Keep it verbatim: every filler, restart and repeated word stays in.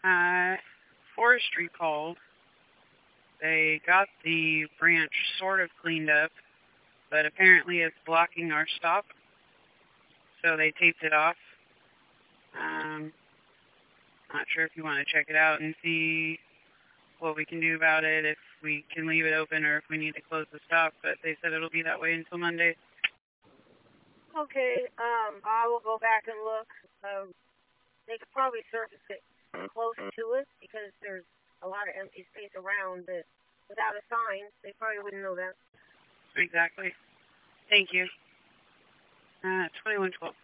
Uh, forestry called. They got the branch sort of cleaned up, but apparently it's blocking our stop, so they taped it off. Um, not sure if you want to check it out and see what we can do about it, if we can leave it open or if we need to close the stop, but they said it'll be that way until Monday. Okay, um, I will go back and look. Um, they could probably surface it close to it because there's a lot of empty space around, but without a sign, they probably wouldn't know that. Exactly. Thank you. Uh, twenty-one twelve.